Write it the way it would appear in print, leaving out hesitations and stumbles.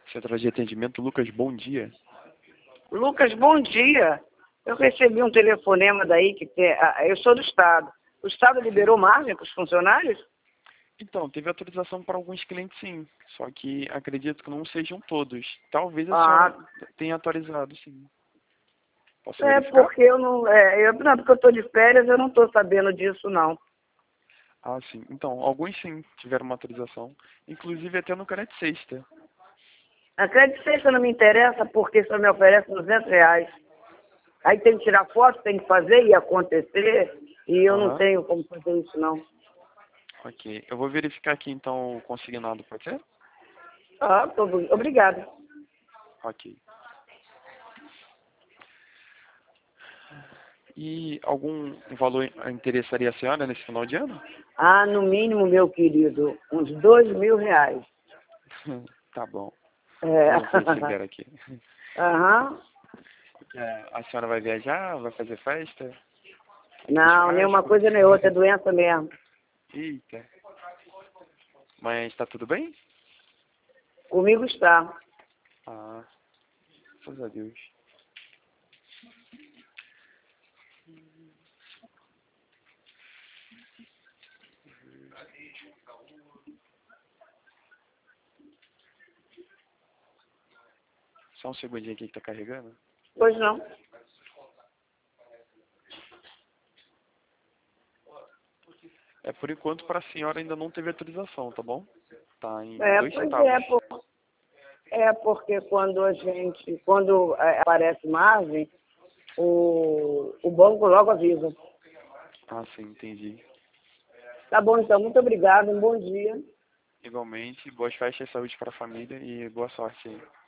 Central de atendimento, Lucas, bom dia. Lucas, bom dia. Eu recebi um telefonema daí que eu sou do Estado. O Estado liberou margem para os funcionários? Então, teve autorização para alguns clientes sim, só que acredito que não sejam todos. Talvez a Ah, senhora tenha autorizado sim. Posso é verificar? porque eu não. Não, porque eu estou de férias, eu não estou sabendo disso, não. Ah, sim. Então, alguns sim tiveram uma autorização, inclusive até no crédito sexta. A crédito sexta não me interessa porque só me oferece R$ 200. Aí tem que tirar foto, tem que fazer e acontecer, e eu não Aham, tenho como fazer isso, não. ok. Eu vou verificar aqui então o consignado, pode ser? Ah, obrigada. Ok. E algum valor interessaria a senhora nesse final de ano? Ah, no mínimo, meu querido, uns R$ 2.000. Tá bom. É. Vamos verificar aqui. Aham. A senhora vai viajar? Vai fazer festa? Aquele Não, nenhuma churrasco? coisa nem outra, é doença mesmo. Eita. Mas tá tudo bem? Comigo está. Ah, graças a Deus. Só um segundinho aqui que tá carregando. Pois não. É, por enquanto, para a senhora ainda não teve autorização, tá bom? Tá em dois Pois centavos. porque quando aparece margem, o banco logo avisa. Ah, sim, entendi. Tá bom, então, muito obrigada, um bom dia. Igualmente, boas festas, saúde para a família e boa sorte aí.